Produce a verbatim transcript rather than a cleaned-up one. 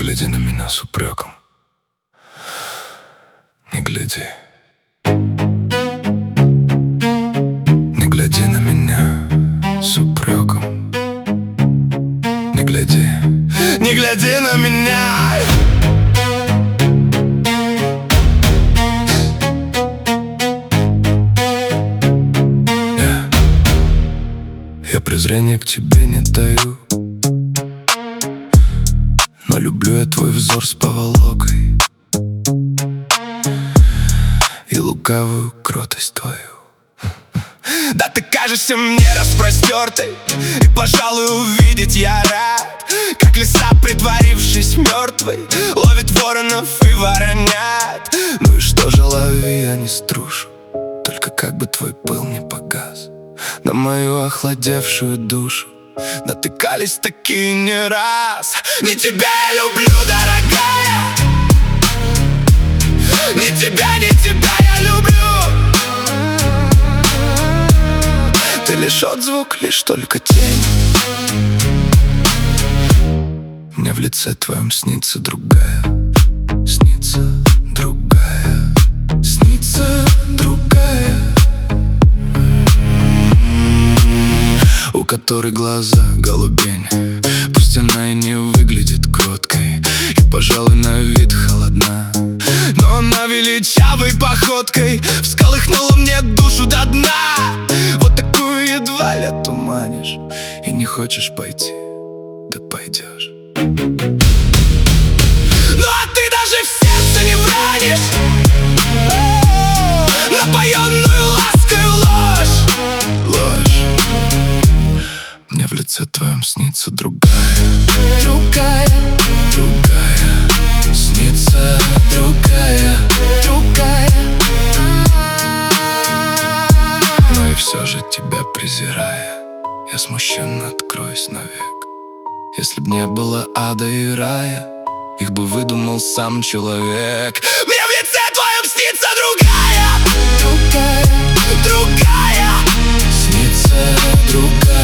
гляди на меня с упреком. Не гляди. Не гляди на меня с упреком. Не гляди. Не гляди на меня. Я, я презрения к тебе не таю, но люблю я твой взор с поволокой и лукавую кротость твою. Да ты кажешься мне распростертой, и, пожалуй, увидеть я рад, как лиса, притворившись мертвой, ловит воронов и воронят. Ну и что же, лови, я не струшу, только как бы твой пыл не погас на мою охладевшую душу. Натыкались такие не раз. Не тебя я люблю, дорогая, не тебя, не тебя я люблю. Ты лишь отзвук, лишь только тень. Мне в лице твоем снится другая, снится другая, снится другая, у которой глаза голубень. Пусть она и не выглядит кроткой, и, пожалуй, на вид холодна, но она величавой походкой всколыхнула мне душу до дна. Вот такую едва ли отуманишь, и не хочешь пойти, да пойдешь. Ну а ты даже в сердце не вранишь напоенную ласкою ложь. Ложь. Мне в лице твоем снится другая, другая, другая, снится другая, другая. Но и все же тебя презирая, я смущенно откроюсь навек. Если б не было ада и рая, их бы выдумал сам человек. Мне в лице твоем снится другая, другая, другая, снится другая.